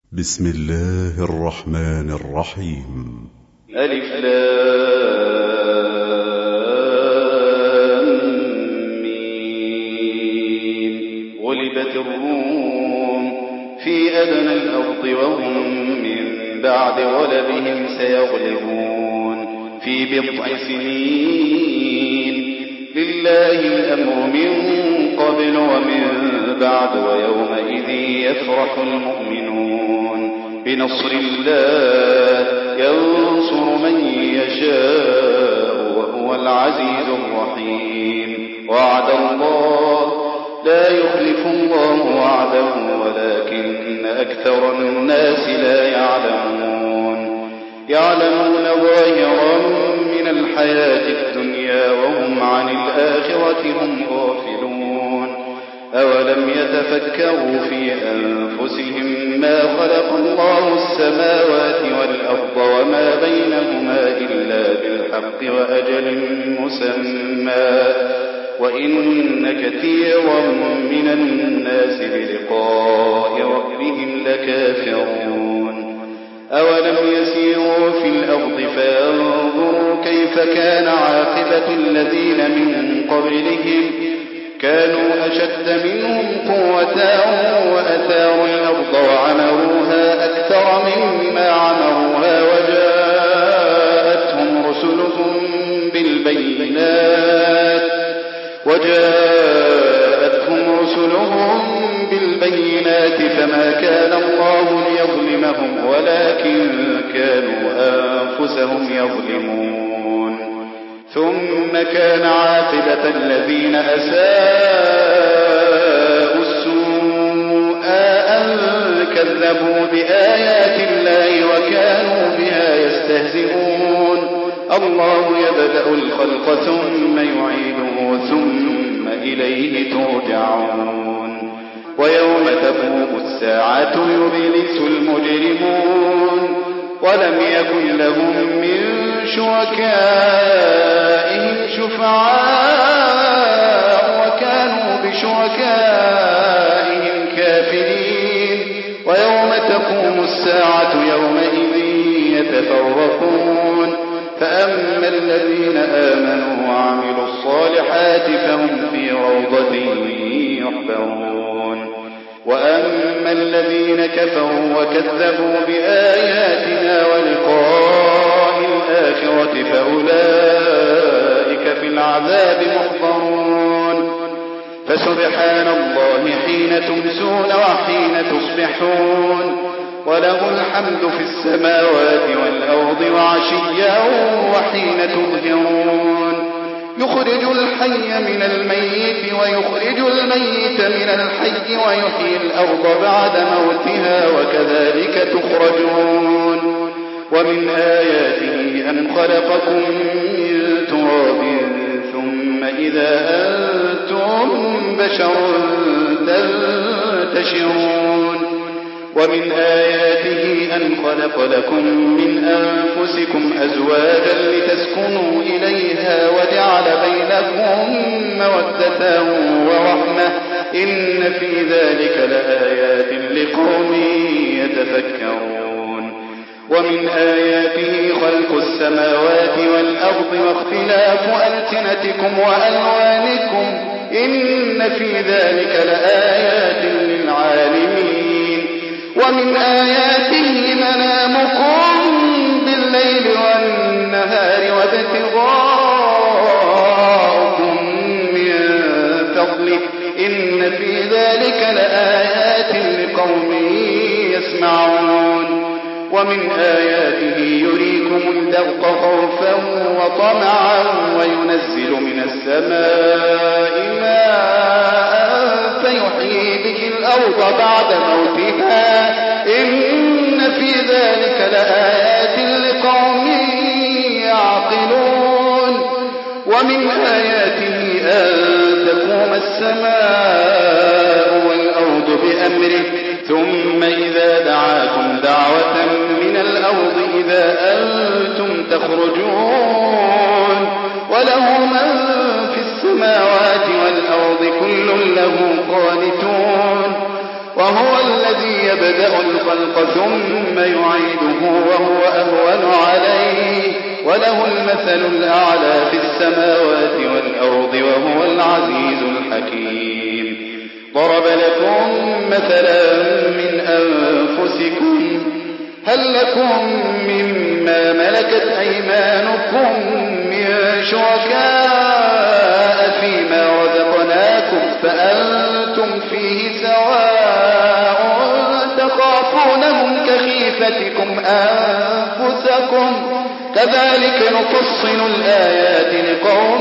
بسم الله الرحمن الرحيم. ألف لام ميم. غلبت الروم في أدنى الأرض وهم من بعد غلبهم سيغلبون في بضع سنين. لله الأمر من قبل ومن بعد ويومئذ يفرح المؤمنون بنصر الله ينصر من يشاء وهو العزيز الرحيم. وعد الله لا يخلف الله وعده ولكن أكثر الناس لا يعلمون. يعلمون ظاهرا من الحياة الدنيا وهم عن الآخرة هم غافلون. أولم يتفكروا في أنفسهم ما خلق الله السماوات والأرض وما بينهما إلا بالحق وأجل مسمى وإن كثيرا من الناس بلقاء ربهم لكافرون. أولم يسيروا في الأرض فينظروا كيف كان عاقبة الذين من قبلهم كانوا أشد منهم قوة وأثاروا الأرض وعمروها أكثر مما عمروها وجاءتهم رسلهم بالبينات فما كان الله ليظلمهم ولكن كانوا أنفسهم يظلمون. ثم كان عاقبة الذين أساءوا السوء أن كذبوا بآيات الله وكانوا بها يستهزئون. الله يبدأ الخلق ثم يعيده ثم إليه ترجعون. ويوم تقوم الساعة يبلس المجرمون ولم يكن لهم من شركائهم شفعاء وكانوا بشركائهم كافرين. ويوم تقوم الساعة يومئذ يتفرقون فأما الذين آمنوا وعملوا الصالحات فهم في روضة يحبرون وأما الذين كفروا وكذبوا بآياتنا ولقاء الآخرة فأولئك في العذاب محضرون. فسبحان الله حين تمسون وحين تصبحون وله الحمد في السماوات والأرض وعشيا وحين تظهرون. يخرج الحي من الميت ويخرج الميت من الحي ويحيي الأرض بعد موتها وكذلك تخرجون. ومن آياته أن خلقكم من تراب ثم إذا أنتم بشر تنتشرون. ومن آياته أن خلق لكم من أنفسكم أزواجا لتسكنوا إليها وجعل بينكم مودة ورحمة إن في ذلك لآيات لقوم يتفكرون. ومن آياته خلق السماوات والأرض واختلاف ألسنتكم وألوانكم إن في ذلك لآيات للعالمين. ومن آياته منامكم بالليل والنهار وابتغاؤكم من فضله إن في ذلك لآيات لقوم يسمعون. ومن آياته يريكم البرق خوفا وطمعا وينزل من السماء ماء فيحيي به الأرض بعد موتها إن في ذلك لآيات لقوم يعقلون. ومن آياته أن تقوم السماء والأرض بأمره ثم إذا دعاكم دعوة من الأرض إذا أنتم تخرجون. وله من في السماوات والأرض كل له قانتون. وهو الذي يبدأ يبدأ الخلق ثم يعيده وهو أهون عليه وله المثل الأعلى في السماوات والأرض وهو العزيز الحكيم. ضرب لكم مثلا من أنفسكم هل لكم مما ملكت أيمانكم من شركاء فيما رزقناكم فأنتم فيه سواء تخافونهم كخيفتكم أنفسكم كذلك نفصل الآيات لقوم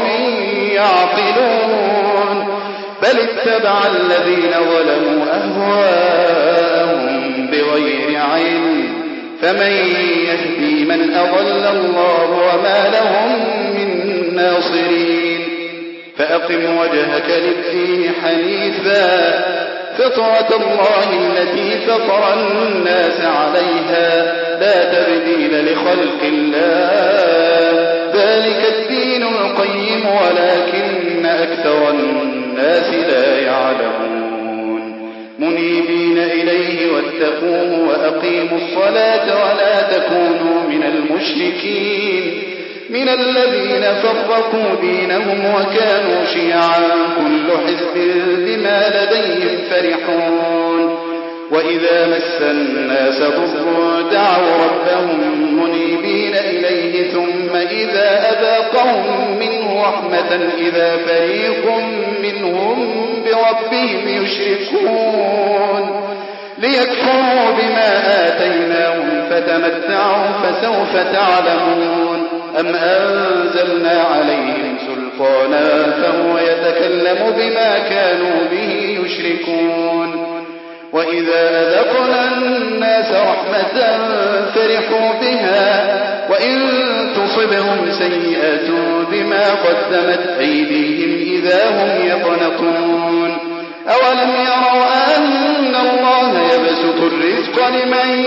يعقلون. بل اتبع الذين ظلموا أهواءهم بغير علم فمن يهدي من أضل الله وما لهم من ناصرين. فأقم وجهك للدين حنيفا فطرة الله التي فطر الناس عليها لا تبديل لخلق الله ذلك الدين القيم ولكن أكثر الناس لا يعلمون. منيبين إليه واتقوه وأقيموا الصلاة ولا تكونوا من المشركين من الذين فرقوا دينهم وكانوا شيعا كل حزب بما لديهم فرحون. وإذا مس الناس ضر دعوا ربهم منيبين إليه ثم إذا أذاقهم منه رحمة إذا فريق منهم بربهم يشركون. ليكفروا بما آتيناهم فتمتعوا فسوف تعلمون. أم أنزلنا عليهم سلطانا فهو يتكلم بما كانوا به يشركون. وإذا أذقنا الناس رحمة فرحوا بها وإن تصبهم سيئة بما قدمت أيديهم إذا هم يقنطون. أولم يروا أن الله يبسط الرزق لمن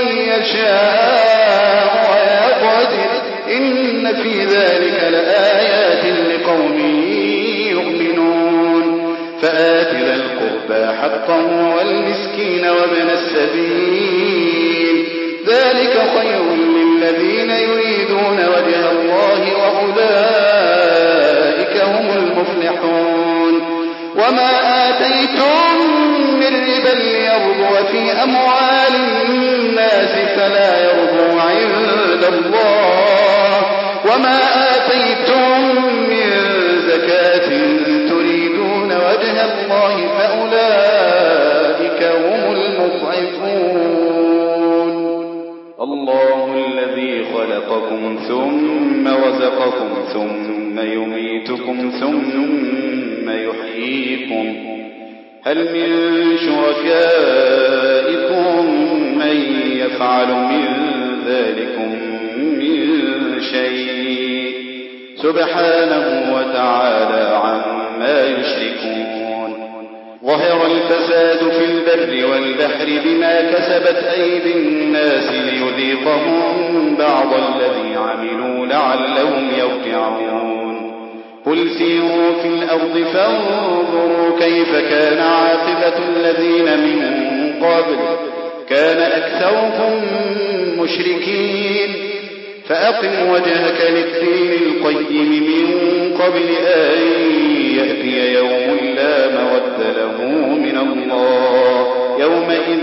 يشاء ويقدر إن في ذلك لآيات لقوم يؤمنون. فآت ذا القربى حقه والمسكين وابن السبيل ذلك خير للذين يريدون وجه الله وأولئك هم المفلحون. وما آتيتم من ربا ليربو في أموال الناس فلا يربو عند الله وما آتيتم من زكاة تريدون وجه الله فأولئك هم المضعفون. الله الذي خلقكم ثم رزقكم ثم يميتكم ثم يحييكم هل من شركائكم من يفعل من ذلكم من شيء سبحانه وتعالى عما يشركون. ظهر الفساد في البر والبحر بما كسبت أيدي الناس ليذيقهم بعض الذي عملوا لعلهم يرجعون. قل سيروا في الأرض فانظروا كيف كان عاقبة الذين من قبل كان أكثرهم مشركين. فأقم وجهك للدين القيم من قبل أن يأتي يوم لا مرد له من الله يومئذ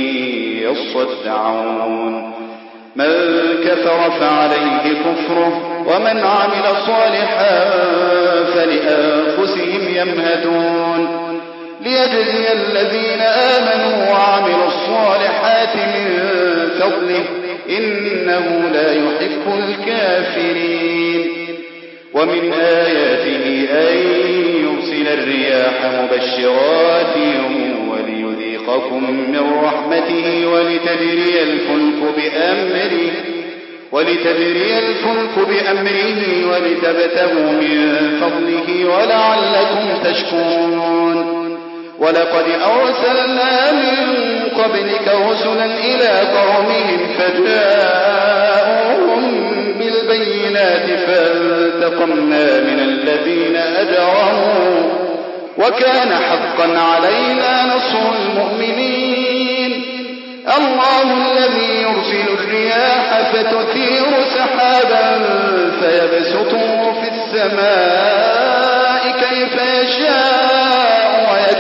يصدعون. من كفر فعليه كفره ومن عمل صالحا فلأنفسهم يمهدون. ليجزي الذين آمنوا وعملوا الصالحات من فضله إنه لا يحب الكافرين. ومن آياته أن يرسل الرياح مبشرات وليذيقكم من رحمته ولتجري الفلك بأمره ولتبتغوا من فضله ولعلكم تشكرون. ولقد أرسلنا من قبلك رسلا إلى قومهم فجاءوهم بالبينات فانتقمنا من الذين أجرموا وكان حقا علينا نصر المؤمنين. الله الذي يرسل الرياح فتثير سحابا فيبسطه في السماء كيف يشاء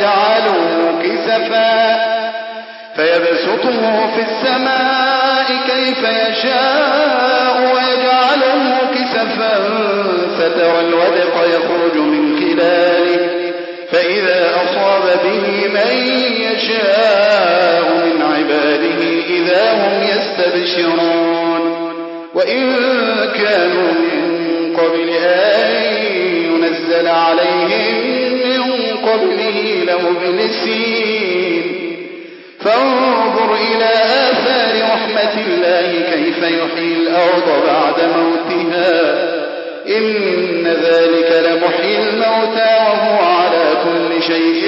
ويجعله كسفا فترى الودق يخرج من خلاله فإذا أصاب به من يشاء من عباده إذا هم يستبشرون وإن كانوا من قبل أن ينزل عليهم من قبله لمبلسين فانظر إلى آثار رحمة الله كيف يحيي الأرض بعد موتها إن ذلك لمحيي الموتى وهو على كل شيء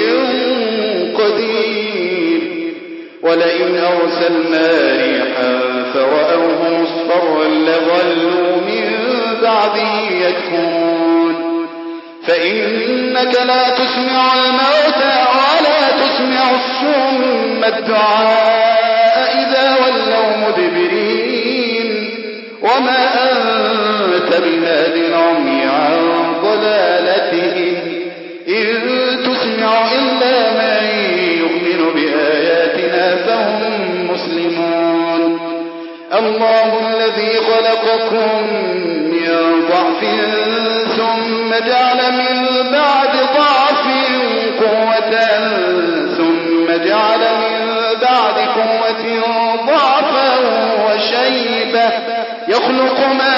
قدير ولئن أرسلنا ريحا فرأوه مصفرا لظلوا من بعده يكفرون فإنك لا تسمع الموتى ولا تسمع الصم الدعاء إذا ولوا مدبرين وما أنت بهاد العمي عن ضلالتهم إن تسمع إلا من يؤمن بآياتنا فهم مسلمون الله الذي خلقكم من ضعف ثم جعل من بعد ضعف قوة ثم جعل من بعد قوة ضعفا وشيبة يخلق ما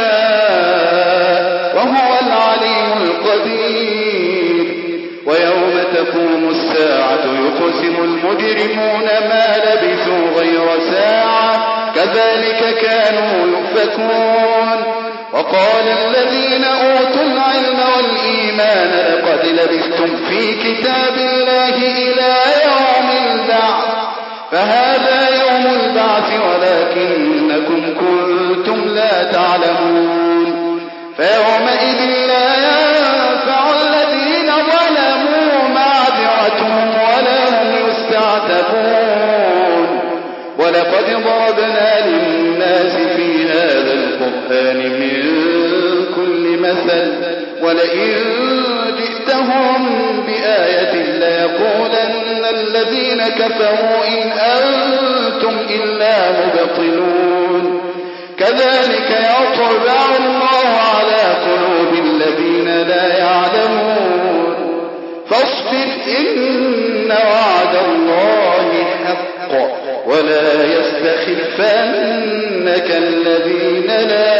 يشاء وهو العليم القدير ويوم تقوم الساعة يقسم المجرمون ما لبثوا غير ساعة كذلك كانوا يؤفكون وقال الذين أوتوا العلم والإيمان لقد لبثتم في كتاب الله إلى يوم البعث فهذا يوم البعث ولكنكم كنتم لا تعلمون فيومئذ لا ينفع الذين ظلموا معذرتهم ولا هم يستعتبون ولقد ضربنا للناس في هذا القرآن من كل مثل ولئن جئتهم بآية ليقولن الذين كفروا إن أنتم إلا مبطلون كذلك يطبع الله على قلوب الذين لا يعلمون فاصبر إن وعد الله حق ولا يستخفنك الذين لا